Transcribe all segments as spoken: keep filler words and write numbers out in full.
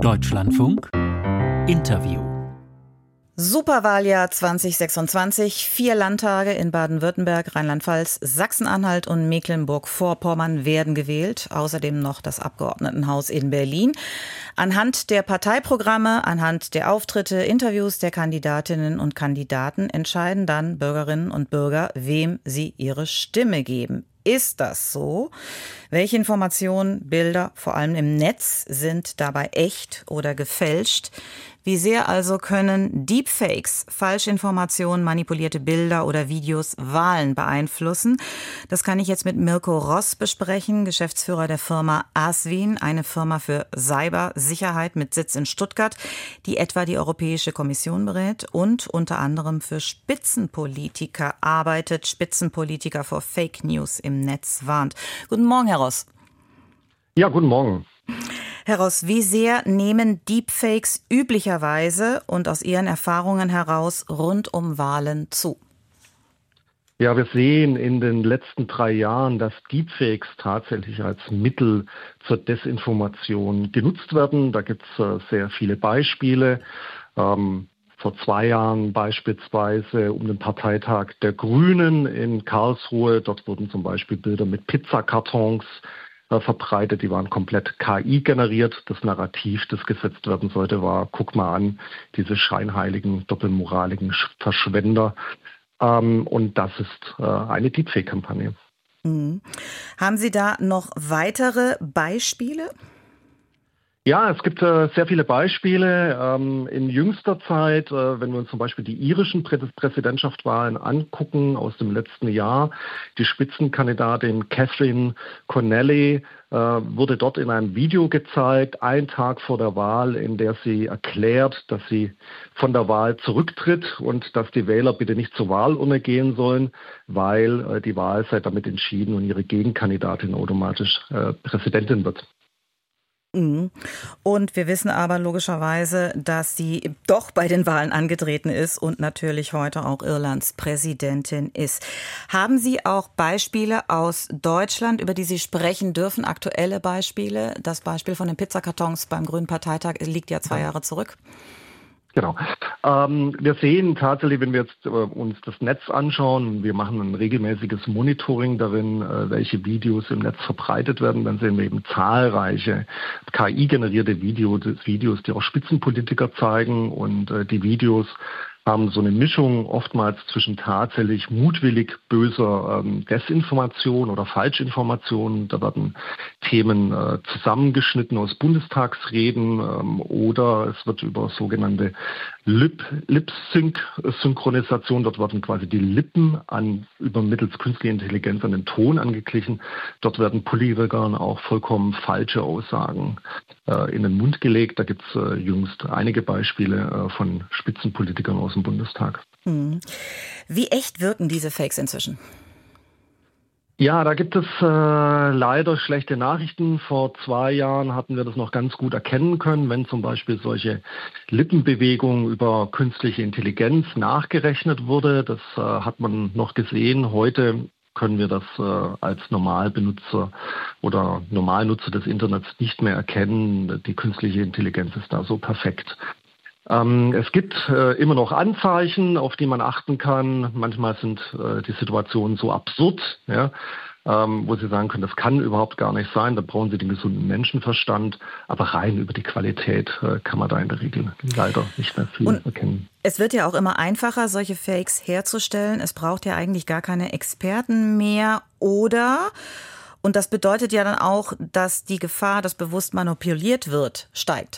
Deutschlandfunk Interview. Superwahljahr zwanzig sechsundzwanzig. Vier Landtage in Baden-Württemberg, Rheinland-Pfalz, Sachsen-Anhalt und Mecklenburg-Vorpommern werden gewählt. Außerdem noch das Abgeordnetenhaus in Berlin. Anhand der Parteiprogramme, anhand der Auftritte, Interviews der Kandidatinnen und Kandidaten entscheiden dann Bürgerinnen und Bürger, wem sie ihre Stimme geben. Ist das so? Welche Informationen, Bilder, vor allem im Netz, sind dabei echt oder gefälscht? Wie sehr also können Deepfakes, Falschinformationen, manipulierte Bilder oder Videos Wahlen beeinflussen? Das kann ich jetzt mit Mirko Ross besprechen, Geschäftsführer der Firma Aswin, eine Firma für Cybersicherheit mit Sitz in Stuttgart, die etwa die Europäische Kommission berät und unter anderem für Spitzenpolitiker arbeitet, Spitzenpolitiker vor Fake News im Netz warnt. Guten Morgen, Herr Ross. Ja, guten Morgen. Herr Ross, wie sehr nehmen Deepfakes üblicherweise und aus Ihren Erfahrungen heraus rund um Wahlen zu? Ja, wir sehen in den letzten drei Jahren, dass Deepfakes tatsächlich als Mittel zur Desinformation genutzt werden. Da gibt es äh, sehr viele Beispiele. Ähm, vor zwei Jahren beispielsweise um den Parteitag der Grünen in Karlsruhe. Dort wurden zum Beispiel Bilder mit Pizzakartons verbreitet, die waren komplett K I generiert. Das Narrativ, das gesetzt werden sollte, war, guck mal an, diese scheinheiligen, doppelmoraligen Verschwender. Ähm, und das ist äh, eine Deepfake-Kampagne. Mhm. Haben Sie da noch weitere Beispiele? Ja, es gibt äh, sehr viele Beispiele. Ähm, in jüngster Zeit, äh, wenn wir uns zum Beispiel die irischen Prä- Präsidentschaftswahlen angucken aus dem letzten Jahr, die Spitzenkandidatin Catherine Connelly äh, wurde dort in einem Video gezeigt, einen Tag vor der Wahl, in der sie erklärt, dass sie von der Wahl zurücktritt und dass die Wähler bitte nicht zur Wahlurne gehen sollen, weil äh, die Wahl sei damit entschieden und ihre Gegenkandidatin automatisch äh, Präsidentin wird. Und wir wissen aber logischerweise, dass sie doch bei den Wahlen angetreten ist und natürlich heute auch Irlands Präsidentin ist. Haben Sie auch Beispiele aus Deutschland, über die Sie sprechen dürfen, aktuelle Beispiele? Das Beispiel von den Pizzakartons beim Grünen Parteitag liegt ja zwei Jahre zurück. Genau. Ähm, wir sehen tatsächlich, wenn wir jetzt äh, uns das Netz anschauen, wir machen ein regelmäßiges Monitoring darin, äh, welche Videos im Netz verbreitet werden, dann sehen wir eben zahlreiche K I-generierte Video, Videos, die auch Spitzenpolitiker zeigen, und äh, die Videos haben so eine Mischung oftmals zwischen tatsächlich mutwillig böser ähm, Desinformation oder Falschinformation. Da werden Themen äh, zusammengeschnitten aus Bundestagsreden ähm, oder es wird über sogenannte Lip, Lip-Sync-Synchronisation, dort werden quasi die Lippen an über mittels künstlicher Intelligenz an den Ton angeglichen. Dort werden Politikern auch vollkommen falsche Aussagen äh, in den Mund gelegt. Da gibt es äh, jüngst einige Beispiele äh, von Spitzenpolitikern aus dem Bundestag. Wie echt wirken diese Fakes inzwischen? Ja, da gibt es äh, leider schlechte Nachrichten. Vor zwei Jahren hatten wir das noch ganz gut erkennen können, wenn zum Beispiel solche Lippenbewegungen über künstliche Intelligenz nachgerechnet wurde. Das äh, hat man noch gesehen. Heute können wir das äh, als Normalbenutzer oder Normalnutzer des Internets nicht mehr erkennen. Die künstliche Intelligenz ist da so perfekt. Ähm, es gibt äh, immer noch Anzeichen, auf die man achten kann. Manchmal sind äh, die Situationen so absurd, ja, ähm, wo Sie sagen können, das kann überhaupt gar nicht sein. Da brauchen Sie den gesunden Menschenverstand. Aber rein über die Qualität äh, kann man da in der Regel leider nicht mehr viel Und erkennen. Es wird ja auch immer einfacher, solche Fakes herzustellen. Es braucht ja eigentlich gar keine Experten mehr, oder? Und das bedeutet ja dann auch, dass die Gefahr, dass bewusst manipuliert wird, steigt.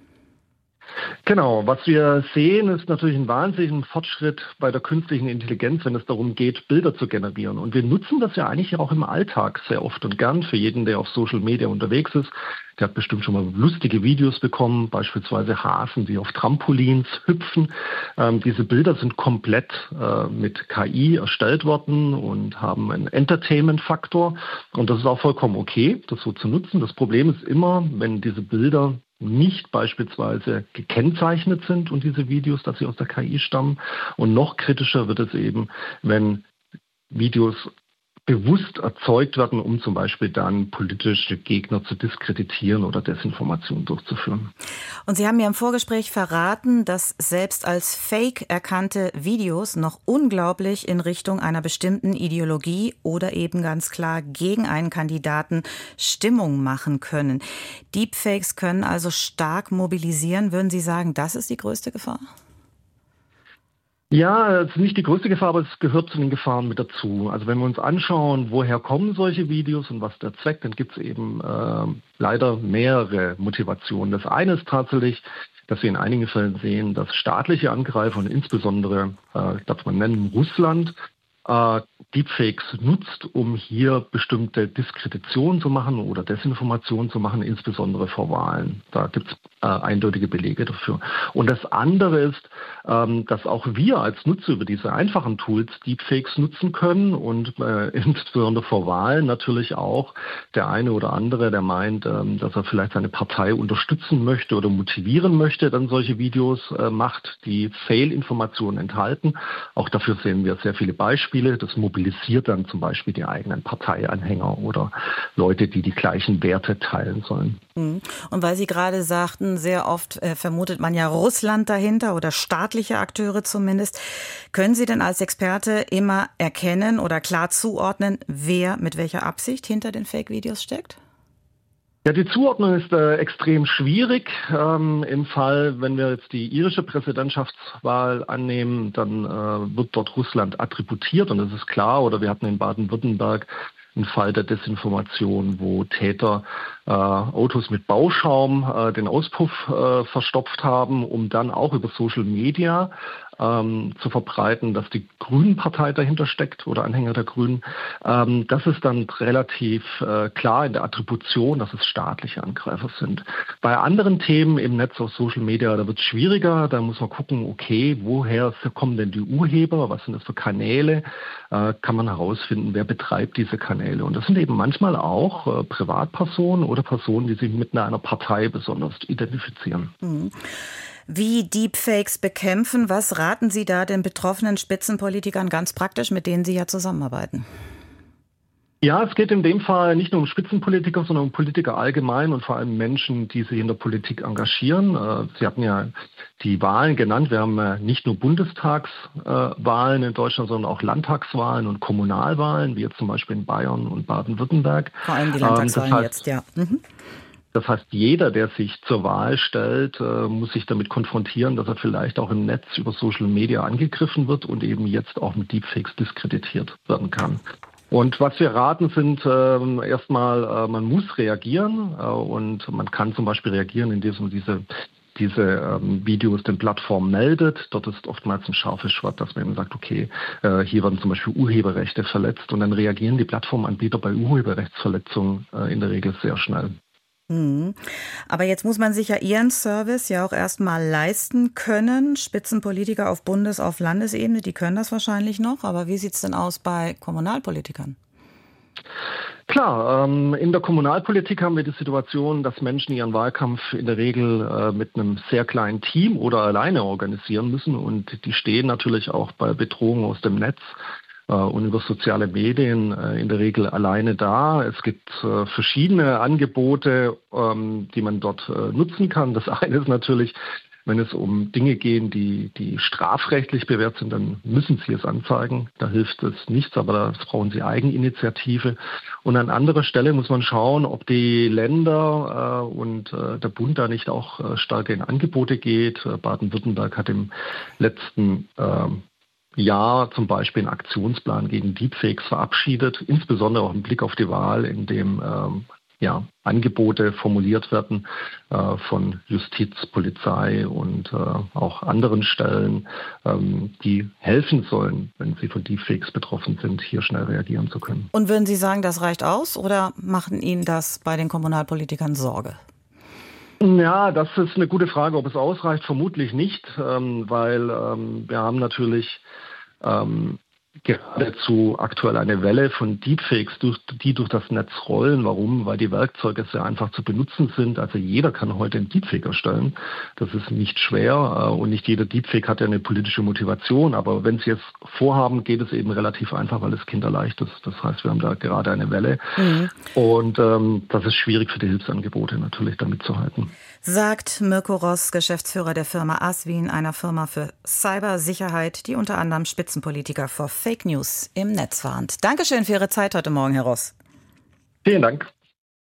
Genau, was wir sehen, ist natürlich ein wahnsinniger Fortschritt bei der künstlichen Intelligenz, wenn es darum geht, Bilder zu generieren. Und wir nutzen das ja eigentlich auch im Alltag sehr oft und gern. Für jeden, der auf Social Media unterwegs ist, der hat bestimmt schon mal lustige Videos bekommen, beispielsweise Hasen, die auf Trampolins hüpfen. Ähm, diese Bilder sind komplett äh, mit K I erstellt worden und haben einen Entertainment-Faktor. Und das ist auch vollkommen okay, das so zu nutzen. Das Problem ist immer, wenn diese Bilder nicht beispielsweise gekennzeichnet sind und diese Videos, dass sie aus der K I stammen. Und noch kritischer wird es eben, wenn Videos bewusst erzeugt werden, um zum Beispiel dann politische Gegner zu diskreditieren oder Desinformation durchzuführen. Und Sie haben mir im Vorgespräch verraten, dass selbst als Fake erkannte Videos noch unglaublich in Richtung einer bestimmten Ideologie oder eben ganz klar gegen einen Kandidaten Stimmung machen können. Deepfakes können also stark mobilisieren. Würden Sie sagen, das ist die größte Gefahr? Ja, es ist nicht die größte Gefahr, aber es gehört zu den Gefahren mit dazu. Also wenn wir uns anschauen, woher kommen solche Videos und was der Zweck, dann gibt es eben äh, leider mehrere Motivationen. Das eine ist tatsächlich, dass wir in einigen Fällen sehen, dass staatliche Angreifer und insbesondere, äh, darf man nennen, Russland, äh, Deepfakes nutzt, um hier bestimmte Diskretitionen zu machen oder Desinformationen zu machen, insbesondere vor Wahlen. Da gibt es äh, eindeutige Belege dafür. Und das andere ist, ähm, dass auch wir als Nutzer über diese einfachen Tools Deepfakes nutzen können und äh, insbesondere vor Wahlen natürlich auch der eine oder andere, der meint, ähm, dass er vielleicht seine Partei unterstützen möchte oder motivieren möchte, dann solche Videos äh, macht, die Fail-Informationen enthalten. Auch dafür sehen wir sehr viele Beispiele. Das mobilisiert dann zum Beispiel die eigenen Parteianhänger oder Leute, die die gleichen Werte teilen sollen. Und weil Sie gerade sagten, sehr oft äh, vermutet man ja Russland dahinter oder staatliche Akteure zumindest. Können Sie denn als Experte immer erkennen oder klar zuordnen, wer mit welcher Absicht hinter den Fake-Videos steckt? Ja, die Zuordnung ist äh, extrem schwierig. Ähm, im Fall, wenn wir jetzt die irische Präsidentschaftswahl annehmen, dann äh, wird dort Russland attributiert und das ist klar. Oder wir hatten in Baden-Württemberg einen Fall der Desinformation, wo Täter äh, Autos mit Bauschaum äh, den Auspuff äh, verstopft haben, um dann auch über Social Media ähm, zu verbreiten, dass die Grünen-Partei dahinter steckt oder Anhänger der Grünen. Ähm, das ist dann relativ äh, klar in der Attribution, dass es staatliche Angreifer sind. Bei anderen Themen im Netz auf Social Media, da wird es schwieriger. Da muss man gucken, okay, woher kommen denn die Urheber? Was sind das für Kanäle? Äh, kann man herausfinden, wer betreibt diese Kanäle? Und das sind eben manchmal auch äh, Privatpersonen oder Personen, die sich mit einer Partei besonders identifizieren. Mhm. Wie Deepfakes bekämpfen, was raten Sie da den betroffenen Spitzenpolitikern ganz praktisch, mit denen Sie ja zusammenarbeiten? Ja, es geht in dem Fall nicht nur um Spitzenpolitiker, sondern um Politiker allgemein und vor allem Menschen, die sich in der Politik engagieren. Sie hatten ja die Wahlen genannt. Wir haben nicht nur Bundestagswahlen in Deutschland, sondern auch Landtagswahlen und Kommunalwahlen, wie jetzt zum Beispiel in Bayern und Baden-Württemberg. Vor allem die Landtagswahlen das heißt, jetzt, ja. Mhm. Das heißt, jeder, der sich zur Wahl stellt, muss sich damit konfrontieren, dass er vielleicht auch im Netz über Social Media angegriffen wird und eben jetzt auch mit Deepfakes diskreditiert werden kann. Und was wir raten, sind äh, erstmal, äh, man muss reagieren äh, und man kann zum Beispiel reagieren, indem man diese, diese ähm, Videos den Plattformen meldet. Dort ist oftmals ein scharfes Schwert, dass man eben sagt, okay, äh, hier werden zum Beispiel Urheberrechte verletzt und dann reagieren die Plattformanbieter bei Urheberrechtsverletzungen äh, in der Regel sehr schnell. Aber jetzt muss man sich ja Ihren Service ja auch erstmal leisten können. Spitzenpolitiker auf Bundes-, auf Landesebene, die können das wahrscheinlich noch. Aber wie sieht es denn aus bei Kommunalpolitikern? Klar, ähm, in der Kommunalpolitik haben wir die Situation, dass Menschen ihren Wahlkampf in der Regel äh, mit einem sehr kleinen Team oder alleine organisieren müssen. Und die stehen natürlich auch bei Bedrohungen aus dem Netz und über soziale Medien äh, in der Regel alleine da. Es gibt äh, verschiedene Angebote, ähm, die man dort äh, nutzen kann. Das eine ist natürlich, wenn es um Dinge gehen, die, die strafrechtlich bewährt sind, dann müssen Sie es anzeigen. Da hilft es nichts, aber da brauchen Sie Eigeninitiative. Und an anderer Stelle muss man schauen, ob die Länder äh, und äh, der Bund da nicht auch äh, stärker in Angebote geht. Äh, Baden-Württemberg hat im letzten äh, Jahr zum Beispiel einen Aktionsplan gegen Deepfakes verabschiedet, insbesondere auch im Blick auf die Wahl, in dem ähm, ja, Angebote formuliert werden äh, von Justiz, Polizei und äh, auch anderen Stellen, ähm, die helfen sollen, wenn sie von Deepfakes betroffen sind, hier schnell reagieren zu können. Und würden Sie sagen, das reicht aus oder machen Ihnen das bei den Kommunalpolitikern Sorge? Ja, das ist eine gute Frage, ob es ausreicht. Vermutlich nicht, ähm, weil ähm, wir haben natürlich ähm, geradezu aktuell eine Welle von Deepfakes, die durch das Netz rollen. Warum? Weil die Werkzeuge sehr einfach zu benutzen sind. Also jeder kann heute einen Deepfake erstellen. Das ist nicht schwer und nicht jeder Deepfake hat ja eine politische Motivation. Aber wenn Sie es vorhaben, geht es eben relativ einfach, weil es kinderleicht ist. Das heißt, wir haben da gerade eine Welle. Mhm. Und ähm, das ist schwierig für die Hilfsangebote natürlich, da mitzuhalten. Sagt Mirko Ross, Geschäftsführer der Firma Aswin, einer Firma für Cybersicherheit, die unter anderem Spitzenpolitiker vor Fake News im Netz warnt. Dankeschön für Ihre Zeit heute Morgen, Herr Ross. Vielen Dank.